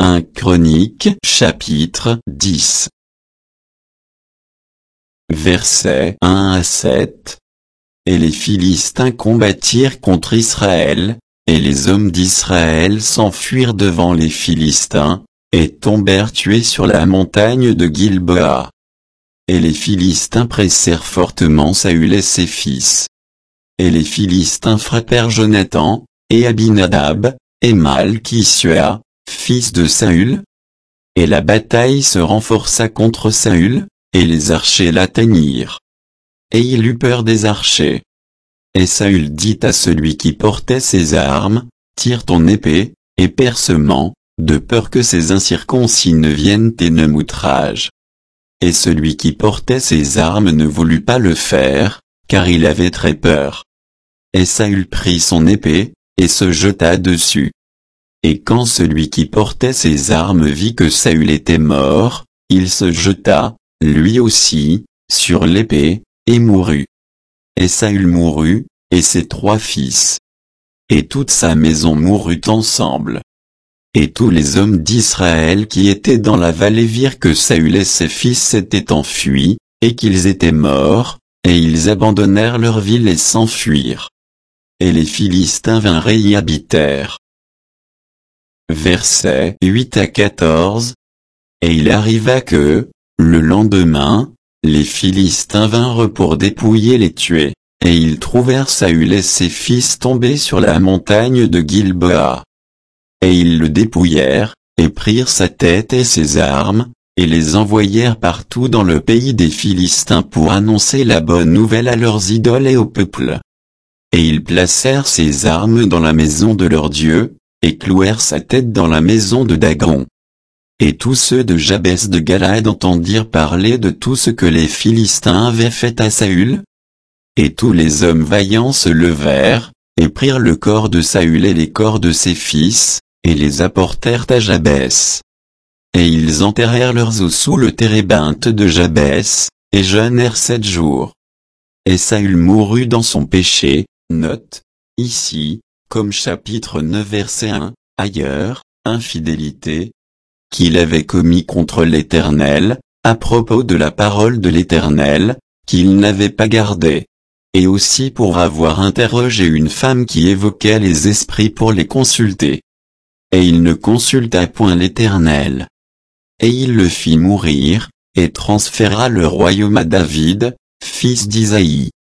1 Chroniques chapitre 10. Versets 1 à 7. Et les Philistins combattirent contre Israël, et les hommes d'Israël s'enfuirent devant les Philistins, et tombèrent tués sur la montagne de Gilboa. Et les Philistins pressèrent fortement Saül et ses fils. Et les Philistins frappèrent Jonathan, et Abinadab, et Malchishua, fils de Saül. Et la bataille se renforça contre Saül, et les archers l'atteignirent. Et il eut peur des archers. Et Saül dit à celui qui portait ses armes, tire ton épée, et percement, de peur que ces incirconcis ne viennent et ne m'outragent. Et celui qui portait ses armes ne voulut pas le faire, car il avait très peur. Et Saül prit son épée, et se jeta dessus. Et quand celui qui portait ses armes vit que Saül était mort, il se jeta, lui aussi, sur l'épée, et mourut. Et Saül mourut, et ses 3 fils. Et toute sa maison mourut ensemble. Et tous les hommes d'Israël qui étaient dans la vallée virent que Saül et ses fils s'étaient enfuis, et qu'ils étaient morts, et ils abandonnèrent leur ville et s'enfuirent. Et les Philistins vinrent et y habitèrent. Versets 8 à 14. Et il arriva que, le lendemain, les Philistins vinrent pour dépouiller les tués, et ils trouvèrent Saül et ses fils tombés sur la montagne de Gilboa. Et ils le dépouillèrent, et prirent sa tête et ses armes, et les envoyèrent partout dans le pays des Philistins pour annoncer la bonne nouvelle à leurs idoles et au peuple. Et ils placèrent ses armes dans la maison de leur Dieu, et clouèrent sa tête dans la maison de Dagon. Et tous ceux de Jabès de Galaad entendirent parler de tout ce que les Philistins avaient fait à Saül. Et tous les hommes vaillants se levèrent, et prirent le corps de Saül et les corps de ses fils, et les apportèrent à Jabès. Et ils enterrèrent leurs os sous le térébinthe de Jabès, et jeûnèrent 7 jours. Et Saül mourut dans son péché, note, ici, comme chapitre 9 verset 1, ailleurs, infidélité, qu'il avait commis contre l'Éternel, à propos de la parole de l'Éternel, qu'il n'avait pas gardée. Et aussi pour avoir interrogé une femme qui évoquait les esprits pour les consulter. Et il ne consulta point l'Éternel. Et il le fit mourir, et transféra le royaume à David, fils d'Isaïe.